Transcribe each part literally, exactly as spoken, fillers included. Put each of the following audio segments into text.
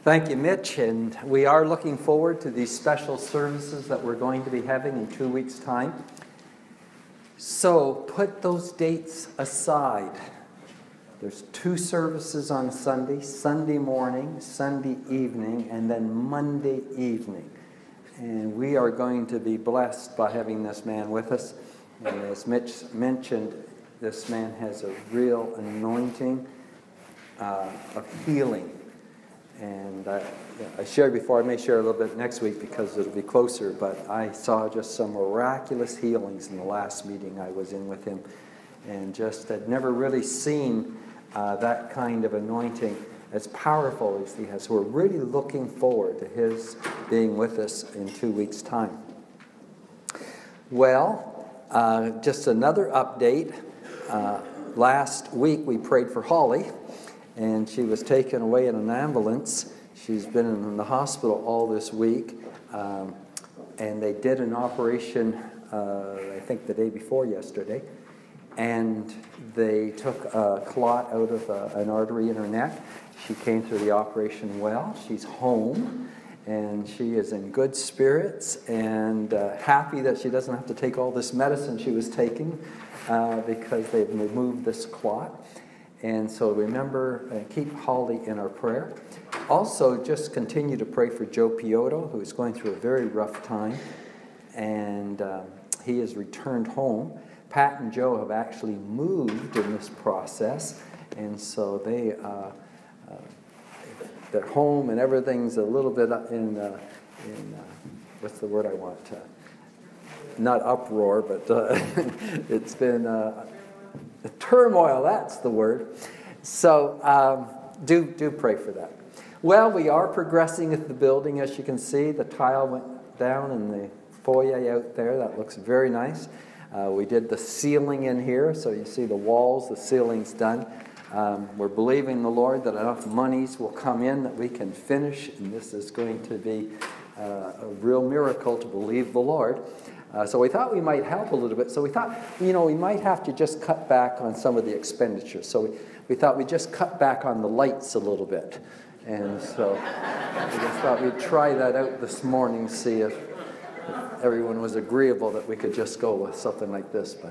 Thank you, Mitch, and we are looking forward to these special services that we're going to be having in two weeks' time. So put those dates aside. There's two services on Sunday, Sunday morning, Sunday evening, and then Monday evening. And we are going to be blessed by having this man with us. And as Mitch mentioned, this man has a real anointing uh, of healing. And I, I shared before, I may share a little bit next week because it'll be closer, but I saw just some miraculous healings in the last meeting I was in with him. And just had never really seen uh, that kind of anointing as powerful as he has. So we're really looking forward to his being with us in two weeks' time. Well, uh, just another update. Uh, last week we prayed for Holly, and she was taken away in an ambulance. She's been in the hospital all this week, um, and they did an operation, uh, I think the day before yesterday, and they took a clot out of uh, an artery in her neck. She came through the operation well. She's home, and she is in good spirits and uh, happy that she doesn't have to take all this medicine she was taking uh, because they've removed this clot. And so remember, uh, keep Holly in our prayer. Also, just continue to pray for Joe Piotto, who is going through a very rough time, and um, he has returned home. Pat and Joe have actually moved in this process, and so they, uh, uh, they're home, and everything's a little bit in, uh, in uh, what's the word I want? Uh, not uproar, but uh, it's been... Uh, turmoil, that's the word. So um, do do pray for that. Well, we are progressing at the building, as you can see. The tile went down in the foyer out there. That looks very nice. Uh, we did the ceiling in here, so you see the walls, the ceiling's done. Um, we're believing the Lord that enough monies will come in that we can finish, and this is going to be uh, a real miracle to believe the Lord. Uh, so we thought we might help a little bit. So we thought, you know, we might have to just cut back on some of the expenditures. So we, we thought we'd just cut back on the lights a little bit. And so we just thought we'd try that out this morning, see if, if everyone was agreeable that we could just go with something like this. But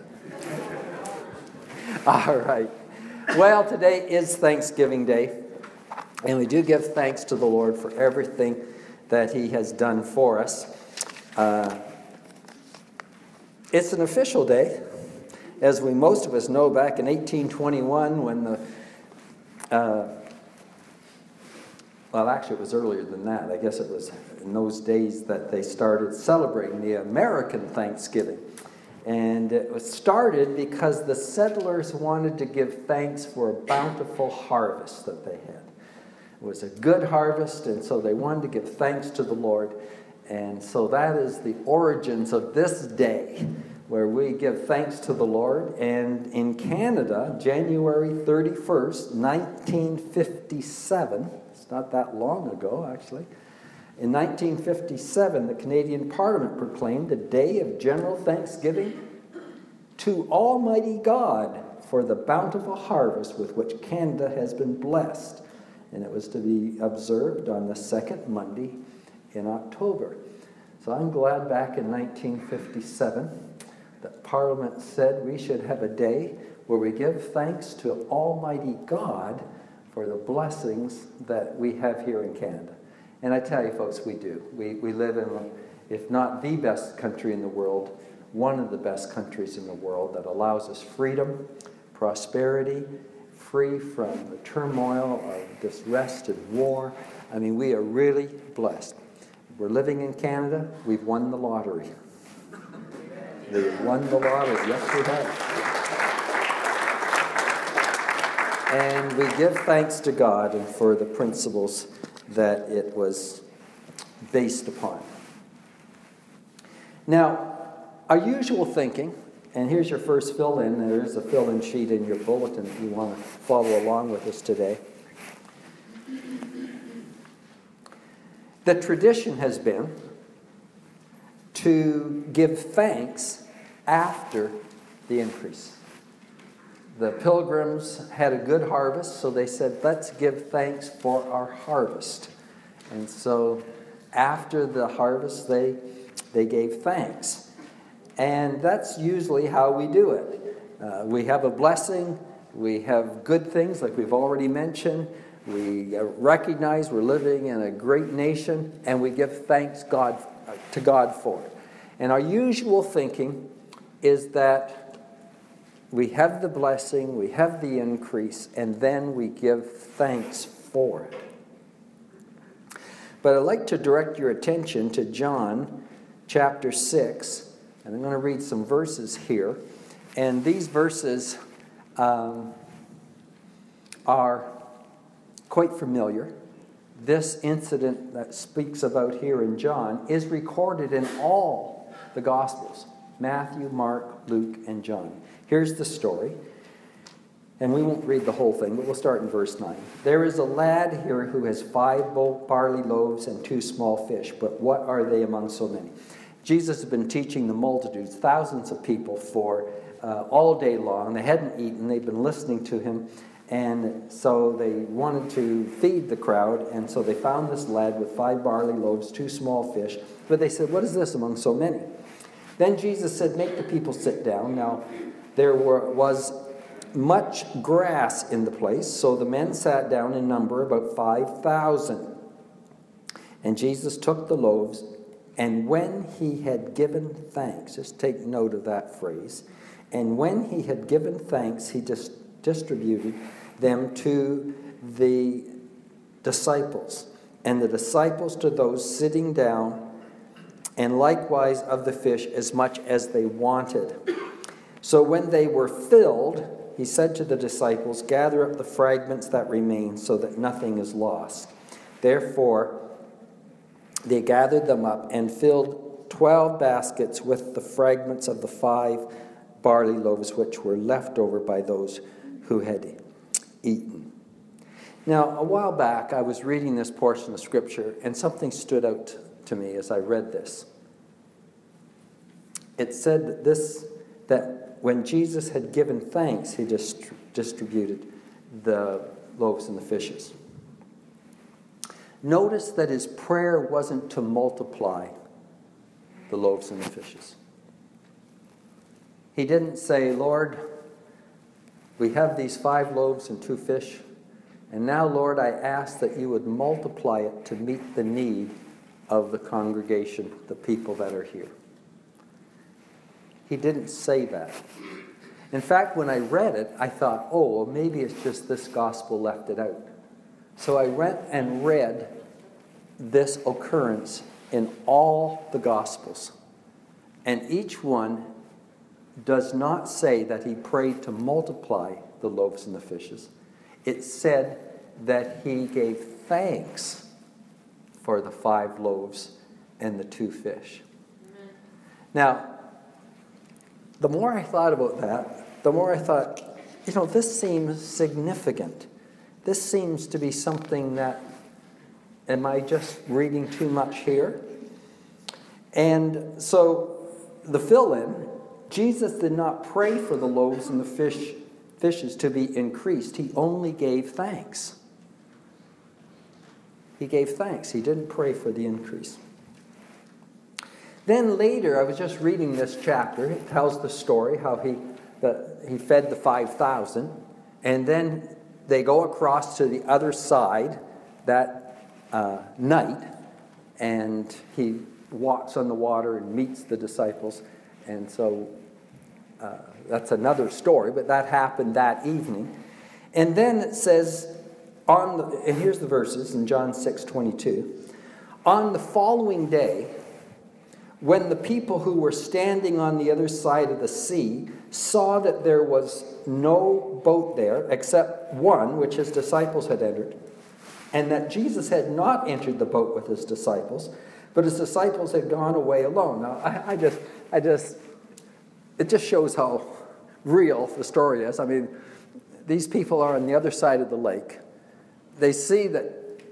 all right. Well, today is Thanksgiving Day. And we do give thanks to the Lord for everything that He has done for us. Uh, It's an official day, as we most of us know. Back in eighteen twenty-one, when the, uh, well, actually it was earlier than that. I guess it was in those days that they started celebrating the American Thanksgiving. And it was started because the settlers wanted to give thanks for a bountiful harvest that they had. It was a good harvest, and so they wanted to give thanks to the Lord. And so that is the origins of this day, where we give thanks to the Lord. And in Canada, January thirty-first, nineteen fifty-seven, it's not that long ago, actually. In nineteen fifty-seven, the Canadian Parliament proclaimed a day of general thanksgiving to Almighty God for the bountiful harvest with which Canada has been blessed. And it was to be observed on the second Monday in October. So I'm glad back in nineteen fifty-seven that Parliament said we should have a day where we give thanks to Almighty God for the blessings that we have here in Canada. And I tell you folks, we do. We, we live in, if not the best country in the world, one of the best countries in the world that allows us freedom, prosperity, free from the turmoil of distress and war. I mean, we are really blessed. We're living in Canada. We've won the lottery. We've won the lottery. Yes, we have. And we give thanks to God and for the principles that it was based upon. Now, our usual thinking, and here's your first fill-in. There's a fill-in sheet in your bulletin if you want to follow along with us today. The tradition has been to give thanks after the increase. The pilgrims had a good harvest, so they said, let's give thanks for our harvest. And so after the harvest, they, they gave thanks. And that's usually how we do it. Uh, we have a blessing. We have good things like we've already mentioned. We recognize we're living in a great nation, and we give thanks God to God for it. And our usual thinking is that we have the blessing, we have the increase, and then we give thanks for it. But I'd like to direct your attention to John chapter six, and I'm going to read some verses here. And these verses um, are quite familiar. This incident that speaks about here in John is recorded in all the Gospels: Matthew, Mark, Luke, and John. Here's the story. And we won't read the whole thing, but we'll start in verse nine. There is a lad here who has five barley loaves and two small fish, but what are they among so many? Jesus has been teaching the multitudes, thousands of people, for uh, all day long. They hadn't eaten. They'd been listening to him. And so they wanted to feed the crowd, and so they found this lad with five barley loaves, two small fish. But they said, "What is this among so many?" Then Jesus said, "Make the people sit down." Now, there were, was much grass in the place, so the men sat down in number, about five thousand. And Jesus took the loaves, and when he had given thanks, just take note of that phrase, and when he had given thanks, he just distributed them to the disciples, and the disciples to those sitting down, and likewise of the fish as much as they wanted. So when they were filled, he said to the disciples, "Gather up the fragments that remain so that nothing is lost." Therefore, they gathered them up and filled twelve baskets with the fragments of the five barley loaves which were left over by those who had eaten. Now, a while back, I was reading this portion of Scripture, and something stood out to me as I read this. It said that this, that when Jesus had given thanks, he just distributed the loaves and the fishes. Notice that his prayer wasn't to multiply the loaves and the fishes. He didn't say, "Lord, we have these five loaves and two fish, and now, Lord, I ask that you would multiply it to meet the need of the congregation, the people that are here." He didn't say that. In fact, when I read it, I thought, oh, well, maybe it's just this gospel left it out. So I went and read this occurrence in all the Gospels. And each one does not say that he prayed to multiply the loaves and the fishes. It said that he gave thanks for the five loaves and the two fish. Amen. Now, the more I thought about that, the more I thought, you know, this seems significant. This seems to be something that, am I just reading too much here? And so the fill-in, Jesus did not pray for the loaves and the fish, fishes to be increased. He only gave thanks. He gave thanks. He didn't pray for the increase. Then later, I was just reading this chapter. It tells the story how he, the, he fed the five thousand. And then they go across to the other side that uh, night. And he walks on the water and meets the disciples. And so uh, that's another story. But that happened that evening. And then it says, on the, and here's the verses in John six twenty-two. On the following day, when the people who were standing on the other side of the sea saw that there was no boat there except one which his disciples had entered, and that Jesus had not entered the boat with his disciples, but his disciples had gone away alone. Now, I, I just, I just, it just shows how real the story is. I mean, these people are on the other side of the lake. They see that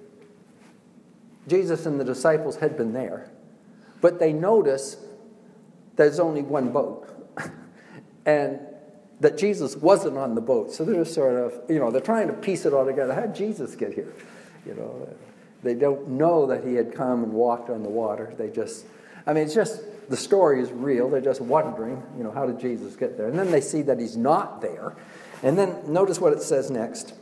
Jesus and the disciples had been there. But they notice there's only one boat. And that Jesus wasn't on the boat. So they're sort of, you know, they're trying to piece it all together. How did Jesus get here? You know, They don't know that he had come and walked on the water. They just, I mean, it's just, the story is real. They're just wondering, you know, how did Jesus get there? And then they see that he's not there. And then notice what it says next.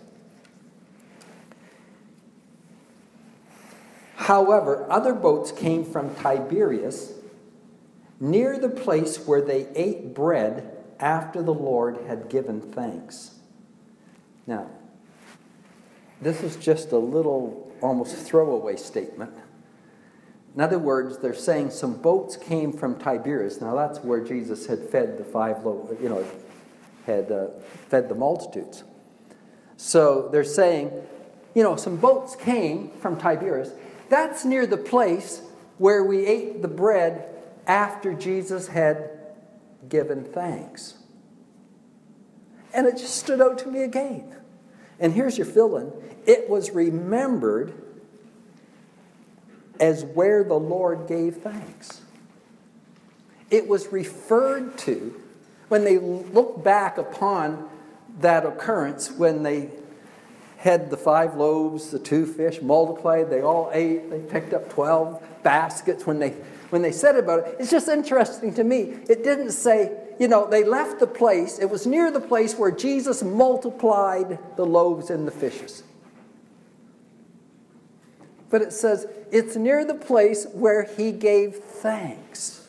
However, other boats came from Tiberias near the place where they ate bread after the Lord had given thanks. Now, this is just a little almost throwaway statement. In other words, they're saying some boats came from Tiberias. Now, that's where Jesus had fed the five loaves, you know, had uh, fed the multitudes. So they're saying, you know, some boats came from Tiberias. That's near the place where we ate the bread after Jesus had given thanks. And it just stood out to me again. And here's your fill-in. It was remembered as where the Lord gave thanks. It was referred to when they look back upon that occurrence, when they had the five loaves, the two fish, multiplied, they all ate, they picked up twelve baskets. When they when they said about it, it's just interesting to me. It didn't say, you know, they left the place. It was near the place where Jesus multiplied the loaves and the fishes. But it says, it's near the place where he gave thanks.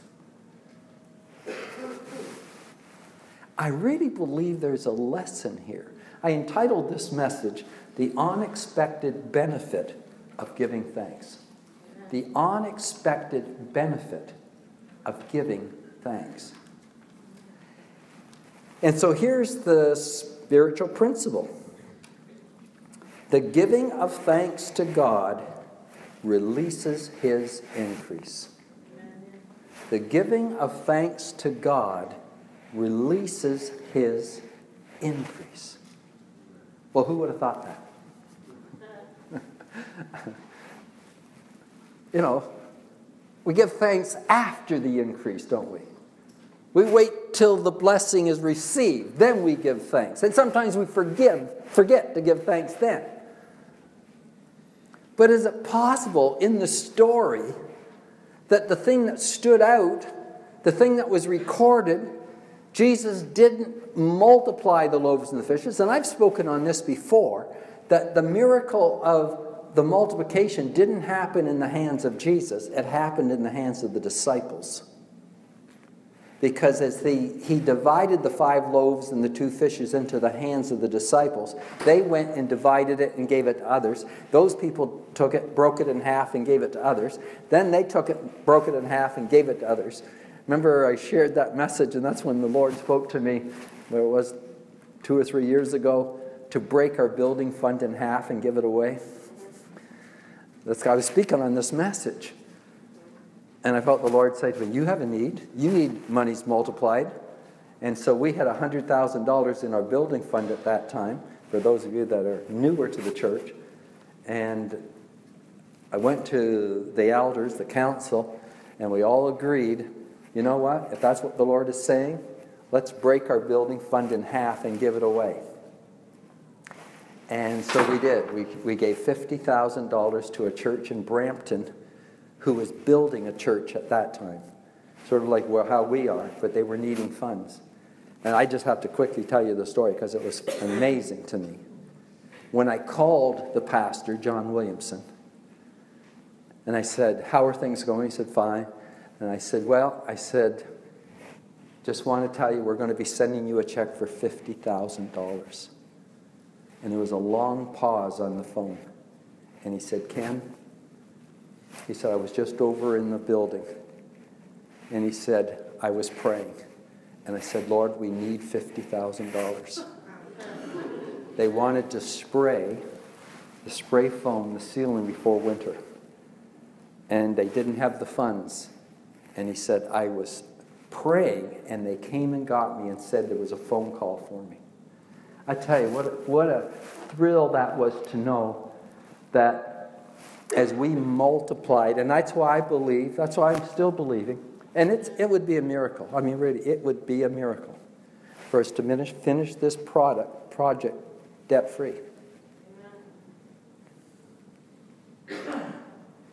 I really believe there's a lesson here. I entitled this message, The Unexpected Benefit of Giving Thanks. The unexpected benefit of giving thanks. And so here's the spiritual principle. The giving of thanks to God releases his increase. The giving of thanks to God releases his increase. Well, who would have thought that? You know, we give thanks after the increase, don't we? We wait till the blessing is received, then we give thanks. And sometimes we forgive, forget to give thanks then. But is it possible in the story that the thing that stood out, the thing that was recorded, Jesus didn't multiply the loaves and the fishes? And I've spoken on this before, that the miracle of the multiplication didn't happen in the hands of Jesus. It happened in the hands of the disciples. Because as the, he divided the five loaves and the two fishes into the hands of the disciples, they went and divided it and gave it to others. Those people took it, broke it in half and gave it to others. Then they took it, broke it in half and gave it to others. Remember, I shared that message, and that's when the Lord spoke to me, where it was two or three years ago, to break our building fund in half and give it away. That's I was speaking on this message. And I felt the Lord say to me, you have a need. You need monies multiplied. And so we had one hundred thousand dollars in our building fund at that time, for those of you that are newer to the church. And I went to the elders, the council, and we all agreed, you know what, if that's what the Lord is saying, let's break our building fund in half and give it away. And so we did. We, we gave fifty thousand dollars to a church in Brampton who was building a church at that time. Sort of like well, how we are, but they were needing funds. And I just have to quickly tell you the story because it was amazing to me. When I called the pastor, John Williamson, and I said, how are things going? He said, fine. And I said, well, I said, just want to tell you we're going to be sending you a check for fifty thousand dollars. And there was a long pause on the phone. And he said, Ken, he said, I was just over in the building. And he said, I was praying. And I said, Lord, we need fifty thousand dollars. They wanted to spray the spray foam, the ceiling before winter. And they didn't have the funds. And he said, I was praying, and they came and got me and said there was a phone call for me. I tell you, what a, what a thrill that was to know that as we multiplied, and that's why I believe, that's why I'm still believing, and it's, it would be a miracle. I mean, really, it would be a miracle for us to finish, finish this product, project debt-free.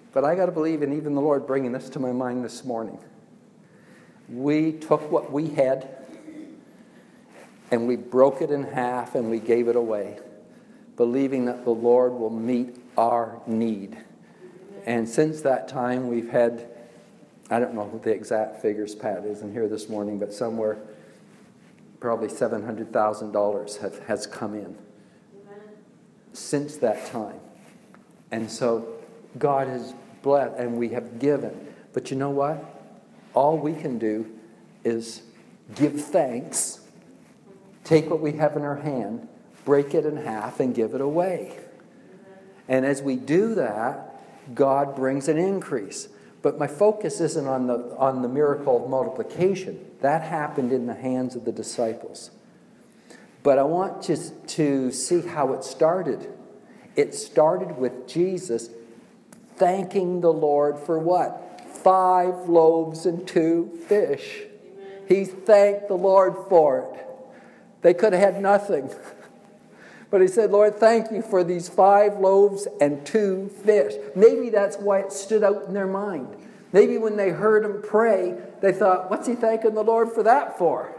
But I got to believe in even the Lord bringing this to my mind this morning. We took what we had and we broke it in half and we gave it away, believing that the Lord will meet our need. And since that time, we've had, I don't know what the exact figures, Pat isn't here this morning, but somewhere probably seven hundred thousand dollars have, has come in since that time. And so God has blessed and we have given. But you know what? All we can do is give thanks, take what we have in our hand, break it in half, and give it away. And as we do that, God brings an increase. But my focus isn't on the, on the miracle of multiplication. That happened in the hands of the disciples. But I want you to see how it started. It started with Jesus thanking the Lord for what? Five loaves and two fish. Amen. He thanked the Lord for it. They could have had nothing. But he said, Lord, thank you for these five loaves and two fish. Maybe that's why it stood out in their mind. Maybe when they heard him pray, they thought, what's he thanking the Lord for that for?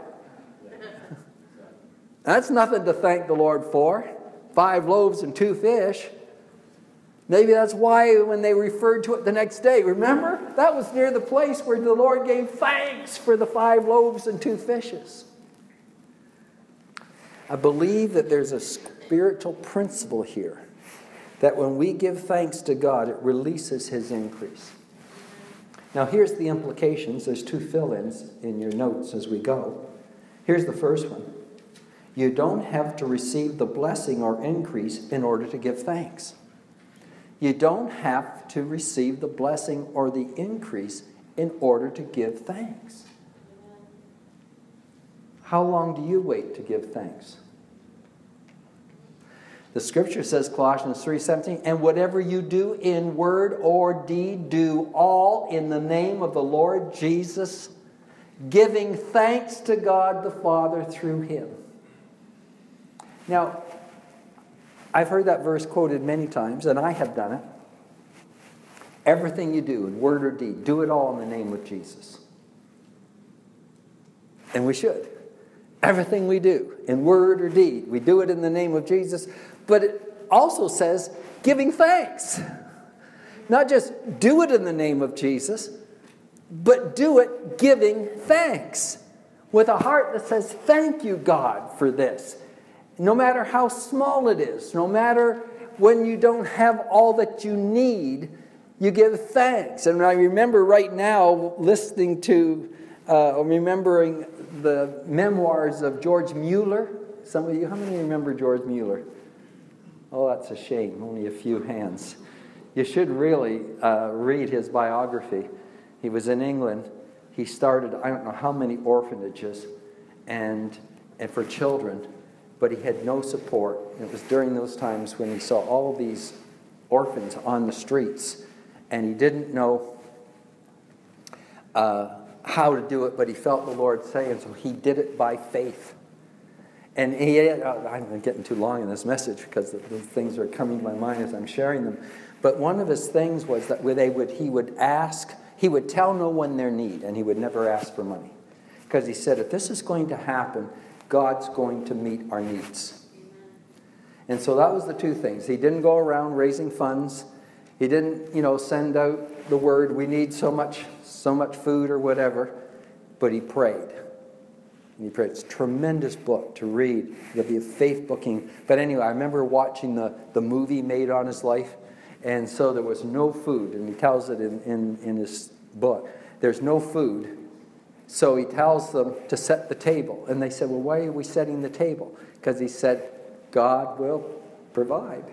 That's nothing to thank the Lord for. Five loaves and two fish. Maybe that's why when they referred to it the next day, remember? That was near the place where the Lord gave thanks for the five loaves and two fishes. I believe that there's a spiritual principle here, that when we give thanks to God, it releases his increase. Now here's the implications. There's two fill-ins in your notes as we go. Here's the first one. You don't have to receive the blessing or increase in order to give thanks. You don't have to receive the blessing or the increase in order to give thanks. How long do you wait to give thanks? The scripture says, Colossians three seventeen, and whatever you do in word or deed, do all in the name of the Lord Jesus, giving thanks to God the Father through him. Now, I've heard that verse quoted many times, and I have done it. Everything you do in word or deed, do it all in the name of Jesus. And we should. Everything we do in word or deed, we do it in the name of Jesus. But it also says giving thanks. Not just do it in the name of Jesus, but do it giving thanks. With a heart that says, thank you, God, for this. No matter how small it is, no matter when you don't have all that you need, you give thanks. And I remember right now listening to, uh, remembering the memoirs of George Mueller. Some of you, how many remember George Mueller? Oh, that's a shame. Only a few hands. You should really uh, read his biography. He was in England. He started, I don't know how many orphanages and, and for children, but he had no support. And it was during those times when he saw all these orphans on the streets, and he didn't know uh, how to do it, but he felt the Lord say, and so he did it by faith. And he, uh, I'm getting too long in this message because the, the things are coming to my mind as I'm sharing them. But one of his things was that they would, he would ask, he would tell no one their need, and he would never ask for money. Because he said, if this is going to happen, God's going to meet our needs. And so that was the two things. He didn't go around raising funds. He didn't, you know, send out the word, we need so much, so much food or whatever. But he prayed. And he prayed. It's a tremendous book to read. It'll be a faith booking. But anyway, I remember watching the, the movie made on his life. And so there was no food. And he tells it in, in, in his book. There's no food. So he tells them to set the table. And they said, well, why are we setting the table? Because he said, God will provide.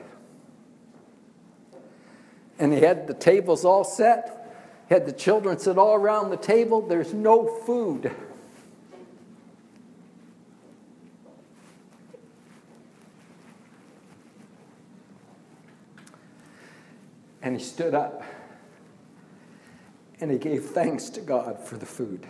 And he had the tables all set. He had the children sit all around the table. There's no food. And he stood up. And he gave thanks to God for the food.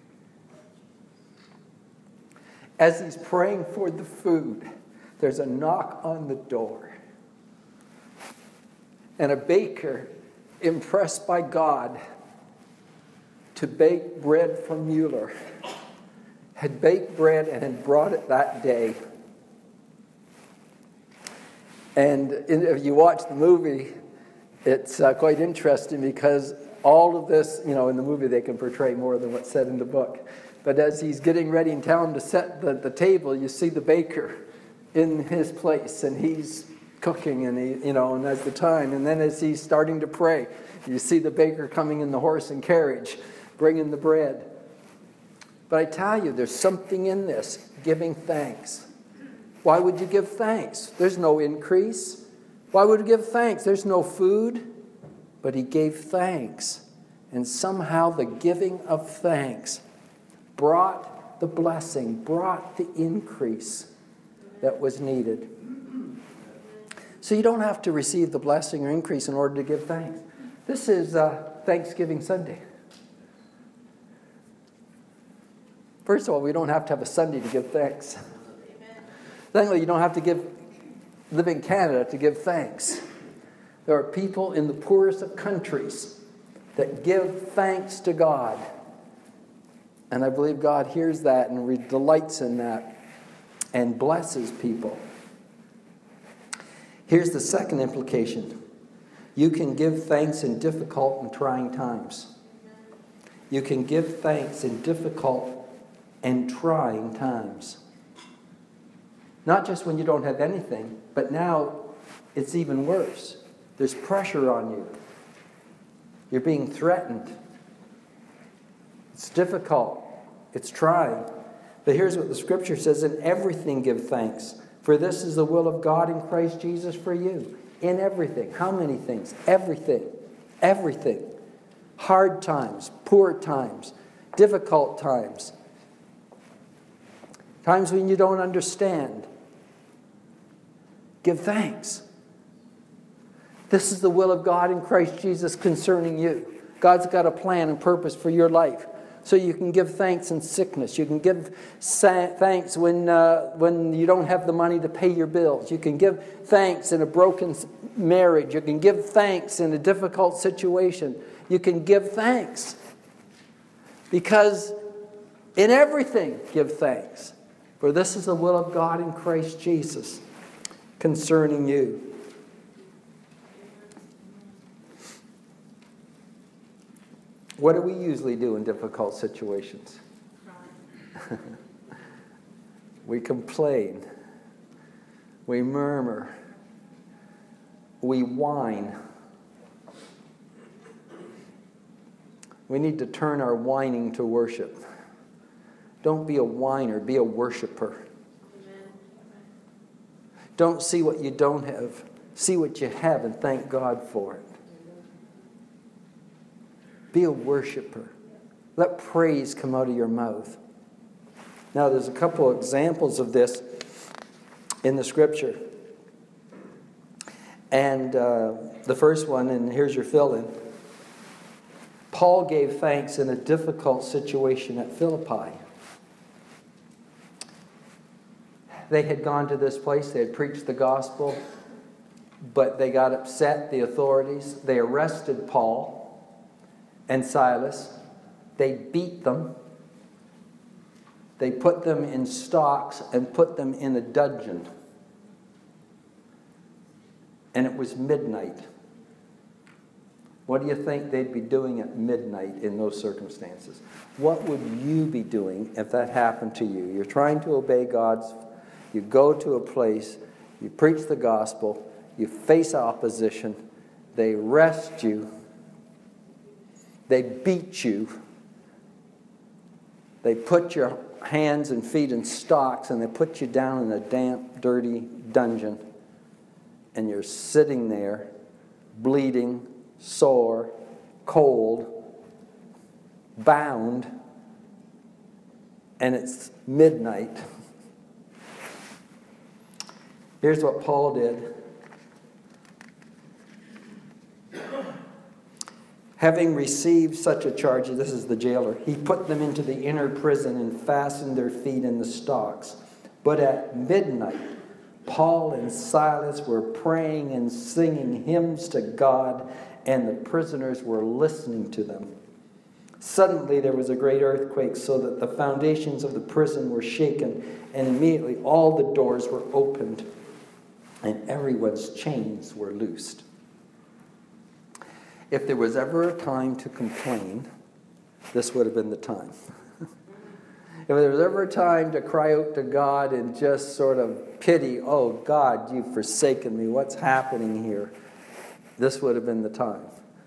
As he's praying for the food, there's a knock on the door. And a baker impressed by God to bake bread for Mueller, had baked bread and had brought it that day. And if you watch the movie, it's uh, quite interesting because all of this, you know, in the movie they can portray more than what's said in the book. But as he's getting ready and telling him to set the, the table, you see the baker in his place, and he's cooking, and he, you know, and as the time, and then as he's starting to pray, you see the baker coming in the horse and carriage, bringing the bread. But I tell you, there's something in this, giving thanks. Why would you give thanks? There's no increase. Why would you give thanks? There's no food. But he gave thanks. And somehow the giving of thanks brought the blessing, brought the increase that was needed. So you don't have to receive the blessing or increase in order to give thanks. This is uh, Thanksgiving Sunday. First of all, we don't have to have a Sunday to give thanks. Secondly, you don't have to give, live in Canada to give thanks. There are people in the poorest of countries that give thanks to God. And I believe God hears that and delights in that and blesses people. Here's the second implication. You can give thanks in difficult and trying times. You can give thanks in difficult and trying times. Not just when you don't have anything, but now it's even worse. There's pressure on you. You're being threatened. It's difficult. It's trying. But here's what the Scripture says, in everything give thanks, for this is the will of God in Christ Jesus for you. In everything. How many things? Everything. Everything. Hard times, poor times, difficult times, times when you don't understand. Give thanks. This is the will of God in Christ Jesus concerning you. God's got a plan and purpose for your life. So you can give thanks in sickness. You can give thanks when, uh, when you don't have the money to pay your bills. You can give thanks in a broken marriage. You can give thanks in a difficult situation. You can give thanks. Because in everything, give thanks. For this is the will of God in Christ Jesus concerning you. What do we usually do in difficult situations? We complain. We murmur. We whine. We need to turn our whining to worship. Don't be a whiner, be a worshiper. Don't see what you don't have. See what you have and thank God for it. Be a worshiper. Let praise come out of your mouth. Now, there's a couple of examples of this in the Scripture. And uh, the first one, and here's your fill-in. Paul gave thanks in a difficult situation at Philippi. They had gone to this place. They had preached the gospel. But they got upset, the authorities. They arrested Paul and Silas. They beat them. They put them in stocks and put them in a dungeon. And it was midnight. What do you think they'd be doing at midnight in those circumstances? What would you be doing if that happened to you? You're trying to obey God's. You go to a place, you preach the gospel, you face opposition, they arrest you, they beat you, they put your hands and feet in stocks, and they put you down in a damp, dirty dungeon, and you're sitting there, bleeding, sore, cold, bound, and it's midnight. Here's what Paul did. Having received such a charge, this is the jailer, he put them into the inner prison and fastened their feet in the stocks. But at midnight, Paul and Silas were praying and singing hymns to God, and the prisoners were listening to them. Suddenly there was a great earthquake, so that the foundations of the prison were shaken, and immediately all the doors were opened, and everyone's chains were loosed. If there was ever a time to complain, this would have been the time. If there was ever a time to cry out to God and just sort of pity, oh God, you've forsaken me, what's happening here? This would have been the time.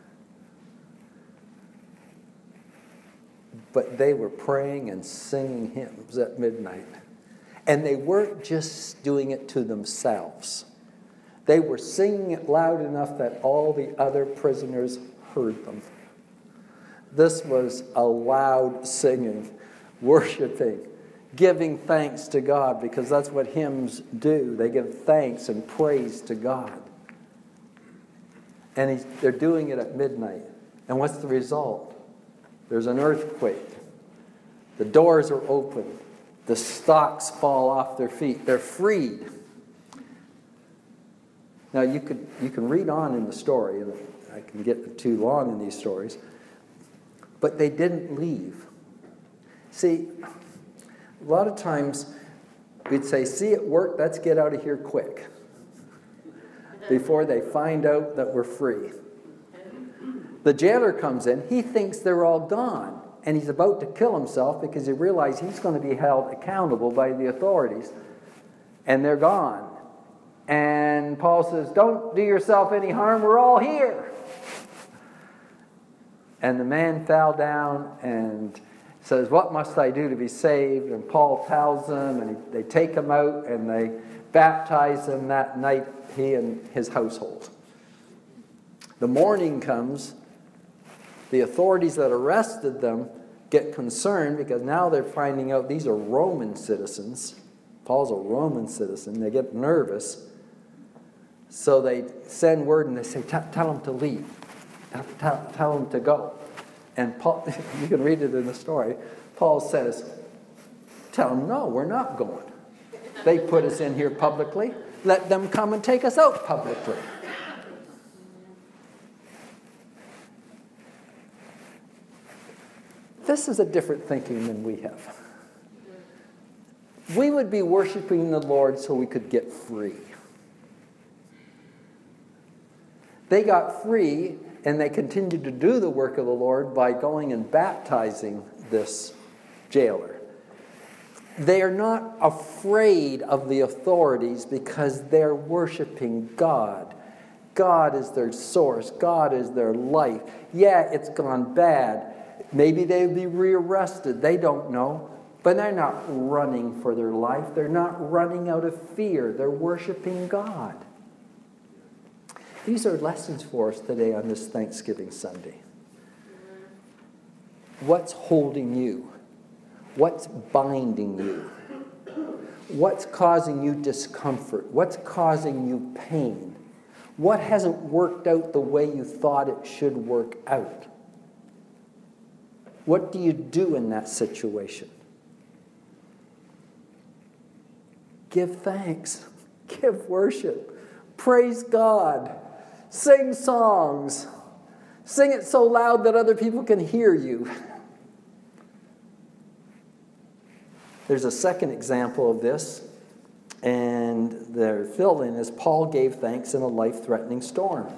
But they were praying and singing hymns at midnight. And they weren't just doing it to themselves. They were singing it loud enough that all the other prisoners heard them. This was a loud singing, worshiping, giving thanks to God, because that's what hymns do. They give thanks and praise to God. And he's, they're doing it at midnight. And what's the result? There's an earthquake. The doors are open. The stocks fall off their feet. They're freed. Now, you could you can read on in the story, and I can get too long in these stories, but they didn't leave. See, a lot of times we'd say, see it work, let's get out of here quick, before they find out that we're free. The jailer comes in, he thinks they're all gone, and he's about to kill himself because he realizes he's going to be held accountable by the authorities, and they're gone. And Paul says, don't do yourself any harm, we're all here. And the man fell down and says, what must I do to be saved? And Paul tells them, and he, they take him out, and they baptize him that night, he and his household. The morning comes. The authorities that arrested them get concerned because now they're finding out these are Roman citizens. Paul's a Roman citizen. They get nervous. So they send word and they say, tell them to leave. Tell, tell them to go. And Paul, you can read it in the story, Paul says, tell them, no, we're not going. They put us in here publicly. Let them come and take us out publicly. This is a different thinking than we have. We would be worshiping the Lord so we could get free. They got free, and they continued to do the work of the Lord by going and baptizing this jailer. They are not afraid of the authorities because they're worshiping God. God is their source. God is their life. Yeah, it's gone bad. Maybe they'll be rearrested. They don't know. But they're not running for their life. They're not running out of fear. They're worshiping God. These are lessons for us today on this Thanksgiving Sunday. What's holding you? What's binding you? What's causing you discomfort? What's causing you pain? What hasn't worked out the way you thought it should work out? What do you do in that situation? Give thanks. Give worship. Praise God. Sing songs. Sing it so loud that other people can hear you. There's a second example of this, and they're filled in as Paul gave thanks in a life-threatening storm.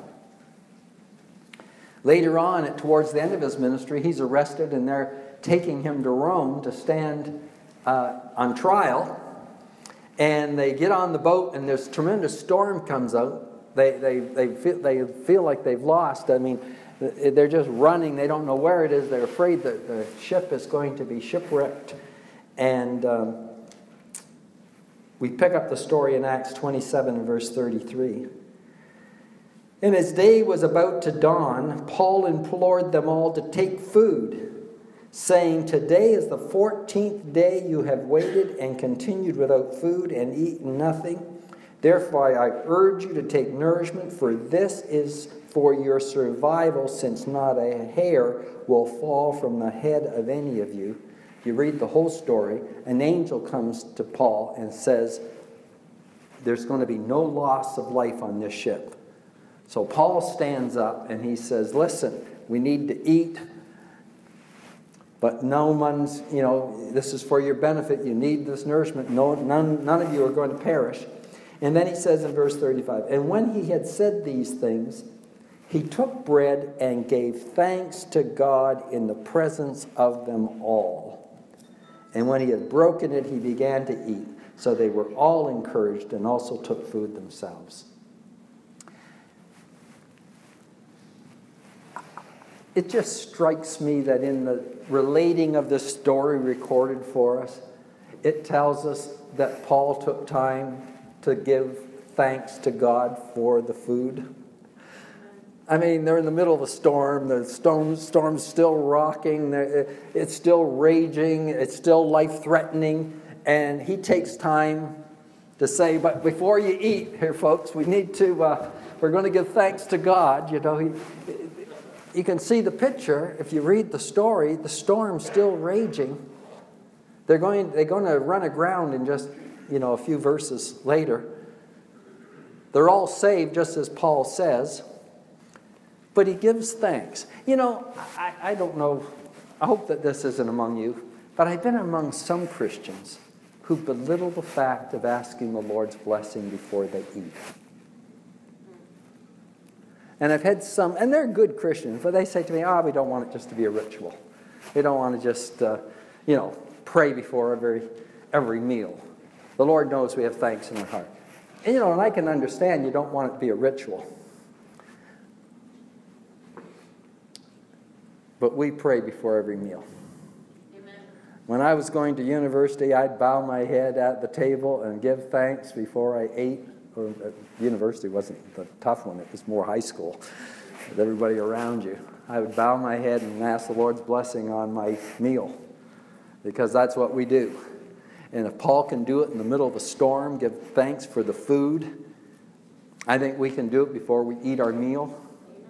Later on, towards the end of his ministry, he's arrested, and they're taking him to Rome to stand uh, on trial. And they get on the boat, and this tremendous storm comes out. They they they feel, they feel like they've lost. I mean, they're just running. They don't know where it is. They're afraid that the ship is going to be shipwrecked. And um, we pick up the story in Acts twenty-seven and verse thirty-three. And as day was about to dawn, Paul implored them all to take food, saying, today is the fourteenth day you have waited and continued without food and eaten nothing. Therefore I urge you to take nourishment, for this is for your survival, since not a hair will fall from the head of any of you. You read the whole story, an angel comes to Paul and says, there's going to be no loss of life on this ship. So Paul stands up and he says, listen, we need to eat, but no one's, you know, this is for your benefit. You need this nourishment. No, none, none of you are going to perish. And then he says in verse thirty-five, and when he had said these things, he took bread and gave thanks to God in the presence of them all. And when he had broken it, he began to eat. So they were all encouraged and also took food themselves. It just strikes me that in the relating of this story recorded for us, it tells us that Paul took time to give thanks to God for the food. I mean, they're in the middle of a storm. The storm, storm's still rocking. It's still raging. It's still life-threatening. And he takes time to say, but before you eat here, folks, we need to, uh, we're going to give thanks to God. You know, he, you can see the picture. If you read the story, the storm's still raging. They're going, they're going to run aground in just, you know, a few verses later. They're all saved, just as Paul says. But he gives thanks. You know, I, I don't know, I hope that this isn't among you, but I've been among some Christians who belittle the fact of asking the Lord's blessing before they eat. And I've had some, and they're good Christians, but they say to me, oh, we don't want it just to be a ritual. We don't want to just, uh, you know, pray before every, every meal. The Lord knows we have thanks in our heart. And, you know, and I can understand you don't want it to be a ritual. But we pray before every meal. Amen. When I was going to university, I'd bow my head at the table and give thanks before I ate. Or, uh, university wasn't the tough one. It was more high school with everybody around you. I would bow my head and ask the Lord's blessing on my meal because that's what we do. And if Paul can do it in the middle of a storm, give thanks for the food, I think we can do it before we eat our meal.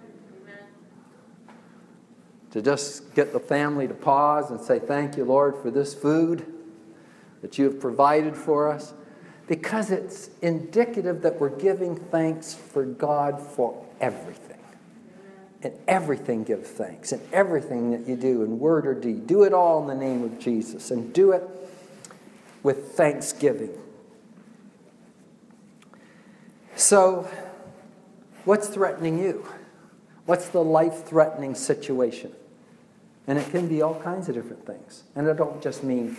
To just get the family to pause and say, thank you, Lord, for this food that you have provided for us. Because it's indicative that we're giving thanks for God for everything. And everything give thanks. And everything that you do in word or deed. Do it all in the name of Jesus. And do it with thanksgiving. So, what's threatening you? What's the life-threatening situation? And it can be all kinds of different things. And I don't just mean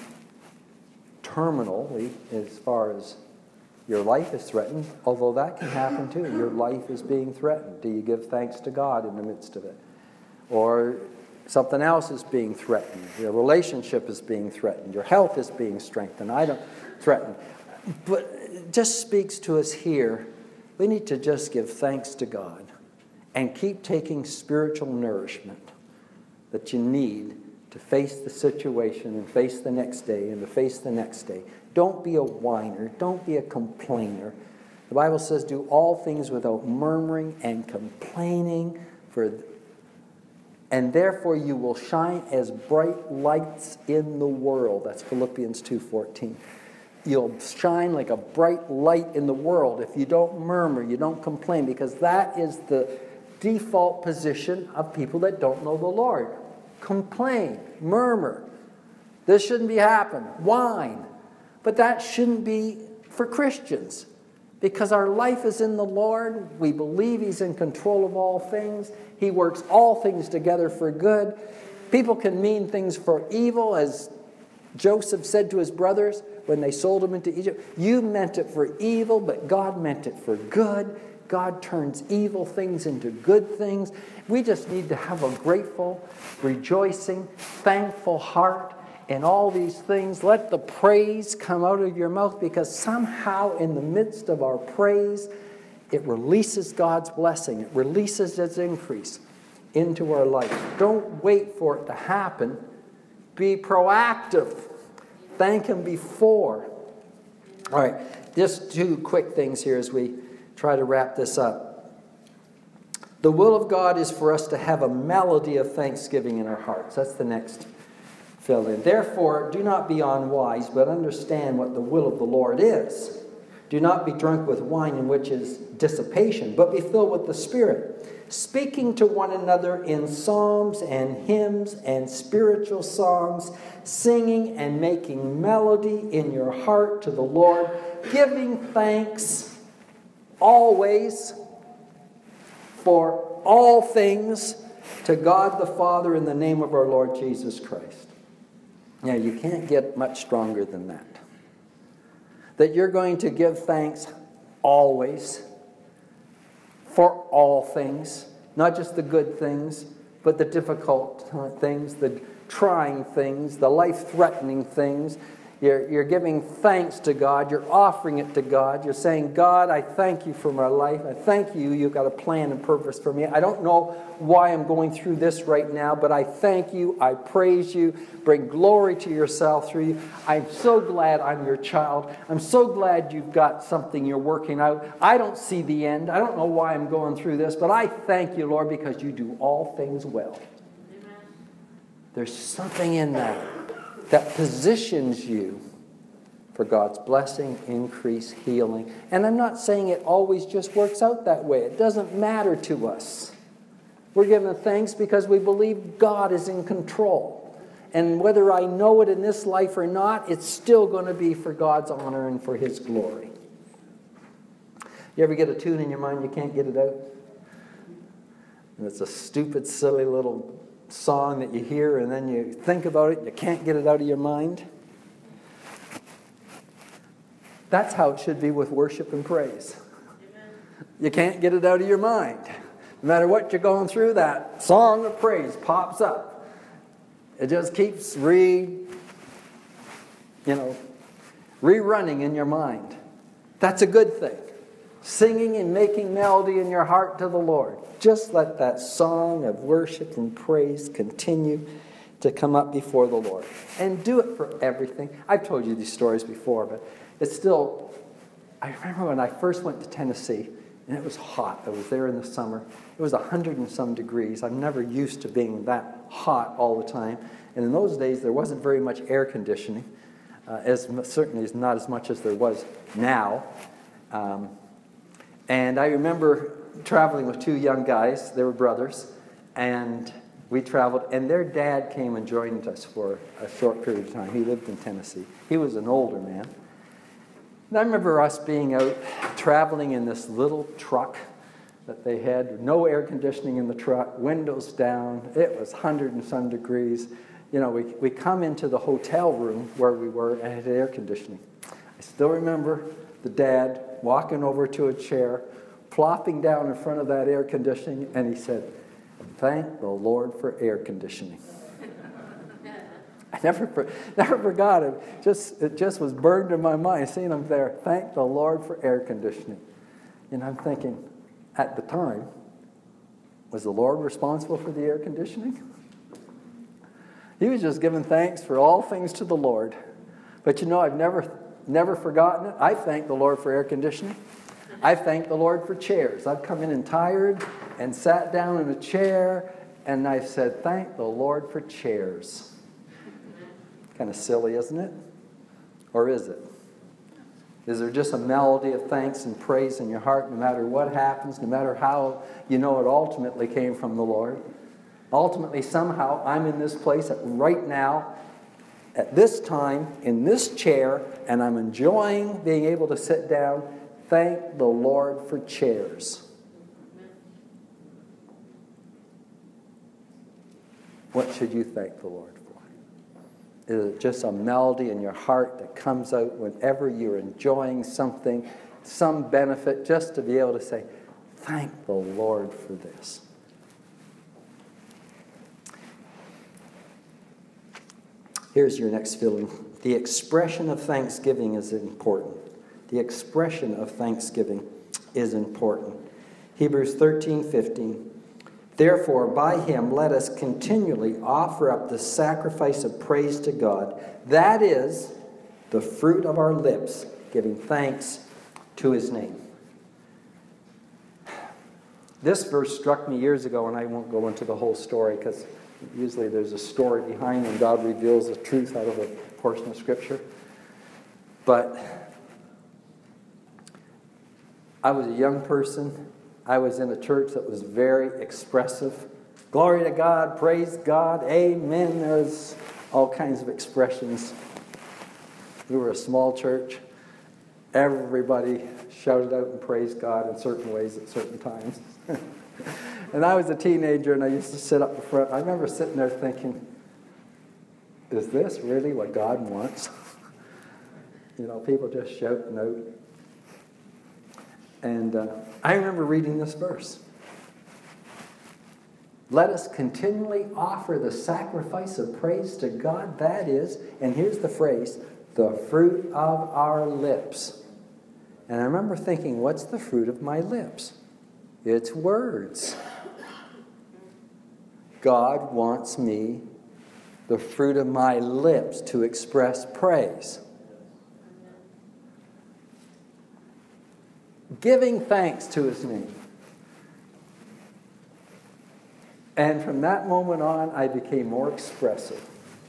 terminally as far as your life is threatened, although that can happen too. Your life is being threatened. Do you give thanks to God in the midst of it? Or something else is being threatened. Your relationship is being threatened. Your health is being strengthened. I don't threaten. But it just speaks to us here. We need to just give thanks to God and keep taking spiritual nourishment that you need to face the situation and face the next day and to face the next day. Don't be a whiner. Don't be a complainer. The Bible says, do all things without murmuring and complaining, for, and therefore you will shine as bright lights in the world. That's Philippians two fourteen. You'll shine like a bright light in the world if you don't murmur, you don't complain, because that is the default position of people that don't know the Lord. Complain, murmur. This shouldn't be happening. Whine. But that shouldn't be for Christians, because our life is in the Lord. We believe He's in control of all things. He works all things together for good. People can mean things for evil, as Joseph said to his brothers when they sold him into Egypt. You meant it for evil, but God meant it for good. God turns evil things into good things. We just need to have a grateful, rejoicing, thankful heart in all these things. Let the praise come out of your mouth, because somehow in the midst of our praise, it releases God's blessing. It releases His increase into our life. Don't wait for it to happen. Be proactive. Thank Him before. All right, just two quick things here as we try to wrap this up. The will of God is for us to have a melody of thanksgiving in our hearts. That's the next fill in. Therefore, do not be unwise, but understand what the will of the Lord is. Do not be drunk with wine, in which is dissipation, but be filled with the Spirit, speaking to one another in psalms and hymns and spiritual songs, singing and making melody in your heart to the Lord, giving thanks always for all things to God the Father in the name of our Lord Jesus Christ. Now, you can't get much stronger than that. That you're going to give thanks always for all things, not just the good things, but the difficult things, the trying things, the life-threatening things. You're, you're giving thanks to God. You're offering it to God. You're saying, God, I thank you for my life. I thank you. You've got a plan and purpose for me. I don't know why I'm going through this right now, but I thank you. I praise you. Bring glory to yourself through you. I'm so glad I'm your child. I'm so glad you've got something you're working out. I don't see the end. I don't know why I'm going through this, but I thank you, Lord, because you do all things well. Amen. There's something in that that positions you for God's blessing, increase, healing. And I'm not saying it always just works out that way. It doesn't matter to us. We're giving thanks because we believe God is in control. And whether I know it in this life or not, it's still going to be for God's honor and for His glory. You ever get a tune in your mind, you can't get it out? And it's a stupid, silly little song that you hear, and then you think about it, you can't get it out of your mind. That's how it should be with worship and praise. Amen. You can't get it out of your mind. No matter what you're going through, that song of praise pops up. It just keeps re, you know, rerunning in your mind. That's a good thing. Singing and making melody in your heart to the Lord. Just let that song of worship and praise continue to come up before the Lord. And do it for everything. I've told you these stories before, but it's still... I remember when I first went to Tennessee, and it was hot. I was there in the summer. It was a hundred and some degrees. I'm never used to being that hot all the time. And in those days, there wasn't very much air conditioning. Uh, as certainly is not as much as there was now. Um, and I remember traveling with two young guys. They were brothers, and we traveled, and their dad came and joined us for a short period of time. He lived in Tennessee. He was an older man. And I remember us being out traveling in this little truck that they had, no air conditioning in the truck, windows down. It was one hundred and some degrees. You know, we, we come into the hotel room where we were, and it had air conditioning. I still remember the dad walking over to a chair, plopping down in front of that air conditioning, and he said, "Thank the Lord for air conditioning." I never, never forgot it. Just, it just was burned in my mind, seeing him there. Thank the Lord for air conditioning. And I'm thinking, at the time, was the Lord responsible for the air conditioning? He was just giving thanks for all things to the Lord. But you know, I've never, never forgotten it. I thank the Lord for air conditioning. I thank the Lord for chairs. I've come in and tired and sat down in a chair, and I've said, thank the Lord for chairs. Kind of silly, isn't it? Or is it? Is there just a melody of thanks and praise in your heart no matter what happens, no matter how you know it ultimately came from the Lord? Ultimately, somehow, I'm in this place right now, at this time, in this chair, and I'm enjoying being able to sit down. Thank the Lord for chairs. What should you thank the Lord for? Is it just a melody in your heart that comes out whenever you're enjoying something, some benefit, just to be able to say, thank the Lord for this? Here's your next feeling. The expression of thanksgiving is important. The expression of thanksgiving is important. Hebrews thirteen fifteen. Therefore, by him let us continually offer up the sacrifice of praise to God. That is the fruit of our lips, giving thanks to his name. This verse struck me years ago, and I won't go into the whole story because usually there's a story behind when God reveals the truth out of a portion of Scripture. But I was a young person. I was in a church that was very expressive. Glory to God, praise God, amen. There's all kinds of expressions. We were a small church. Everybody shouted out and praised God in certain ways at certain times. And I was a teenager, and I used to sit up in front. I remember sitting there thinking, is this really what God wants? You know, people just shouting out. And uh, I remember reading this verse. Let us continually offer the sacrifice of praise to God. That is, and here's the phrase, the fruit of our lips. And I remember thinking, what's the fruit of my lips? It's words. God wants me, the fruit of my lips, to express praise. Giving thanks to His name. And from that moment on, I became more expressive.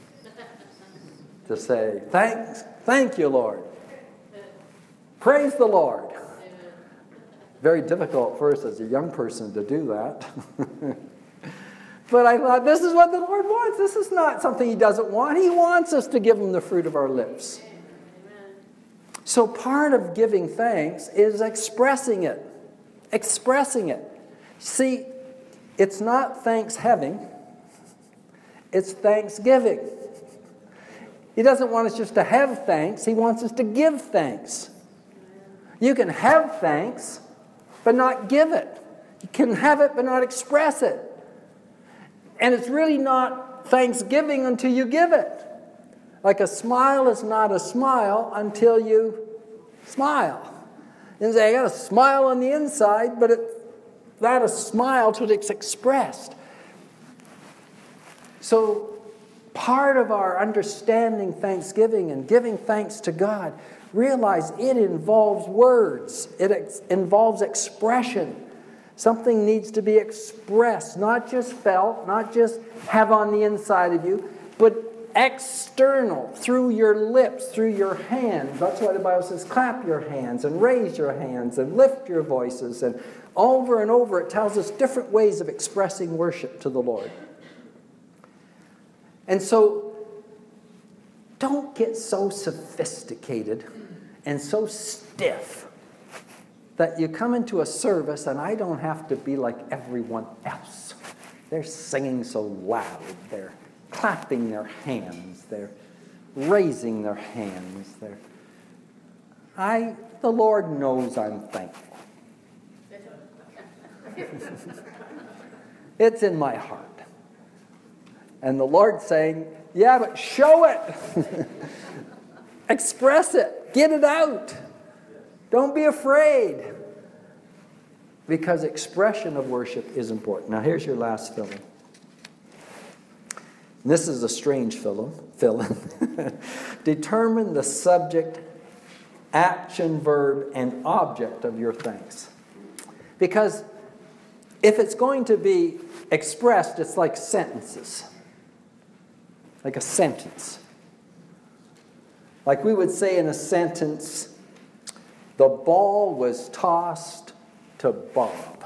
To say, thanks, thank you, Lord. Praise the Lord. Very difficult for us as a young person to do that. But I thought, this is what the Lord wants. This is not something He doesn't want. He wants us to give Him the fruit of our lips. So part of giving thanks is expressing it. Expressing it. See, it's not thanksgiving. It's thanksgiving. He doesn't want us just to have thanks. He wants us to give thanks. You can have thanks, but not give it. You can have it, but not express it. And it's really not thanksgiving until you give it. Like a smile is not a smile until you smile. You say, I got a smile on the inside, but it's not a smile till it's expressed. So part of our understanding thanksgiving and giving thanks to God, realize it involves words. It ex- involves expression. Something needs to be expressed, not just felt, not just have on the inside of you, but external, through your lips, through your hands. That's why the Bible says, clap your hands and raise your hands and lift your voices. And over and over it tells us different ways of expressing worship to the Lord. And so, don't get so sophisticated and so stiff that you come into a service and I don't have to be like everyone else. They're singing so loud. They're clapping their hands. They're raising their hands. They're, I, the Lord knows I'm thankful. It's in my heart. And the Lord's saying, yeah, but show it. Express it. Get it out. Don't be afraid. Because expression of worship is important. Now here's your last fill-in. This is a strange fill-in. Fill-in. Determine the subject, action, verb, and object of your thanks. Because if it's going to be expressed, it's like sentences. Like a sentence. Like we would say in a sentence, the ball was tossed to Bob.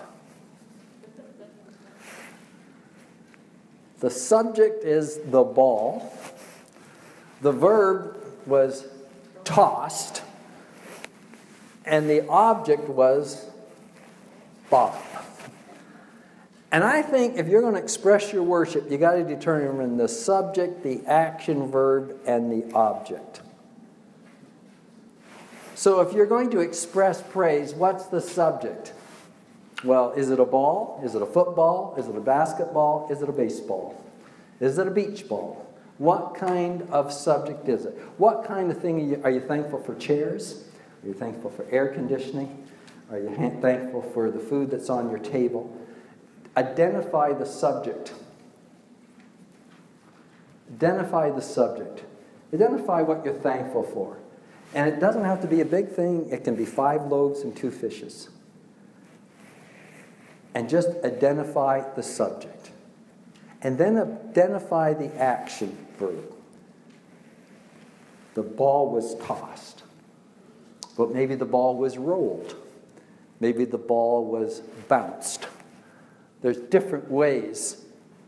The subject is the ball. The verb was tossed. And the object was Bob. And I think if you're going to express your worship, you got to determine the subject, the action, verb, and the object. So if you're going to express praise, what's the subject? Well, is it a ball? Is it a football? Is it a basketball? Is it a baseball? Is it a beach ball? What kind of subject is it? What kind of thing are you, are you thankful for? Chairs? Are you thankful for air conditioning? Are you thankful for the food that's on your table? Identify the subject. Identify the subject. Identify what you're thankful for. And it doesn't have to be a big thing. It can be five loaves and two fishes. And just identify the subject. And then identify the action verb. The ball was tossed. But maybe the ball was rolled. Maybe the ball was bounced. There's different ways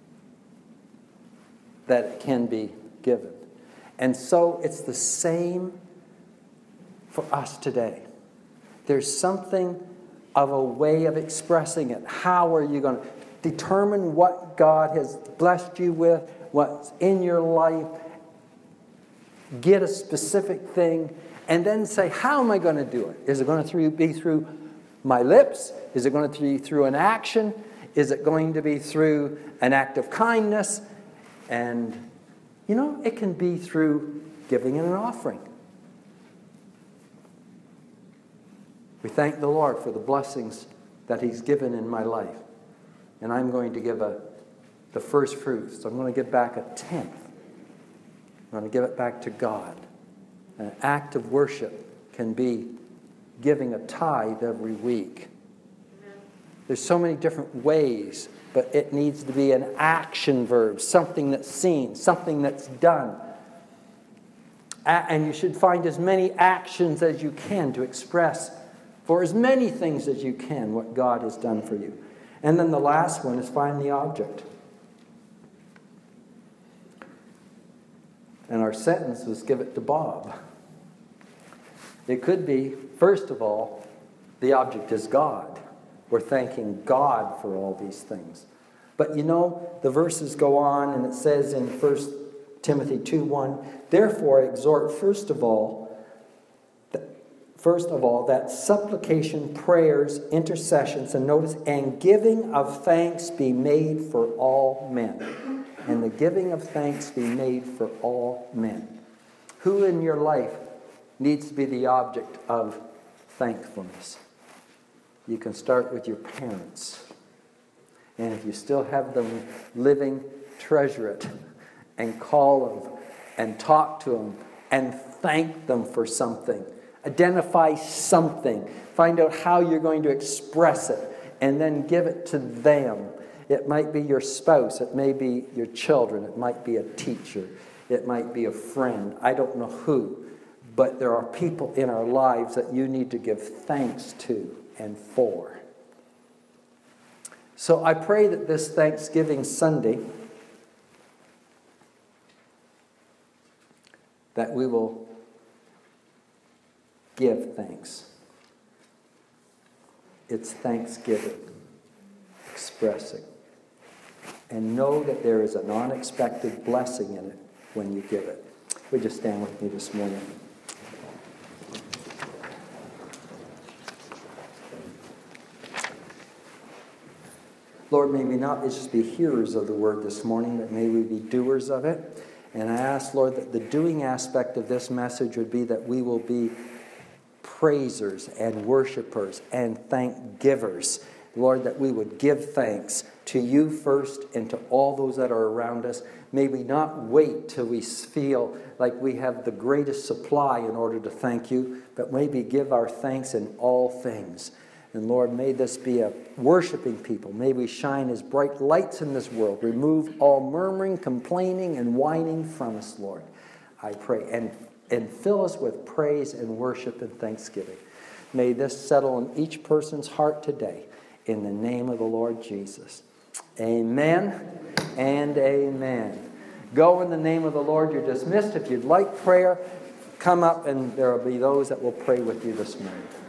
that it can be given. And so it's the same for us today. There's something of a way of expressing it. How are you going to determine what God has blessed you with, what's in your life, get a specific thing, and then say, how am I going to do it? Is it going to be through my lips? Is it going to be through an action? Is it going to be through an act of kindness? And, you know, it can be through giving an offering. We thank the Lord for the blessings that He's given in my life. And I'm going to give a, the first fruits. So I'm going to give back a tenth. I'm going to give it back to God. An act of worship can be giving a tithe every week. There's so many different ways, but it needs to be an action verb, something that's seen, something that's done. And you should find as many actions as you can to express for as many things as you can what God has done for you. And then the last one is find the object. And our sentence was give it to Bob. It could be, first of all, the object is God. We're thanking God for all these things. But you know, the verses go on and it says in First Timothy two one, therefore exhort first of all, first of all, that supplication, prayers, intercessions, and notice, and giving of thanks be made for all men. And the giving of thanks be made for all men. Who in your life needs to be the object of thankfulness? You can start with your parents. And if you still have them living, treasure it. And call them. And talk to them. And thank them for something. Identify something. Find out how you're going to express it. And then give it to them. It might be your spouse. It may be your children. It might be a teacher. It might be a friend. I don't know who. But there are people in our lives that you need to give thanks to and for. So I pray that this Thanksgiving Sunday that we will give thanks. It's thanksgiving, expressing. And know that there is an unexpected blessing in it when you give it. Would you stand with me this morning? Lord, may we not just be hearers of the word this morning, but may we be doers of it. And I ask, Lord, that the doing aspect of this message would be that we will be praisers and worshipers and thank givers. Lord, that we would give thanks to you first and to all those that are around us. May we not wait till we feel like we have the greatest supply in order to thank you, but maybe give our thanks in all things. And Lord, may this be a worshiping people. May we shine as bright lights in this world. Remove all murmuring, complaining, and whining from us, Lord. I pray. And, and fill us with praise and worship and thanksgiving. May this settle in each person's heart today. In the name of the Lord Jesus. Amen and amen. Go in the name of the Lord. You're dismissed. If you'd like prayer, come up and there will be those that will pray with you this morning.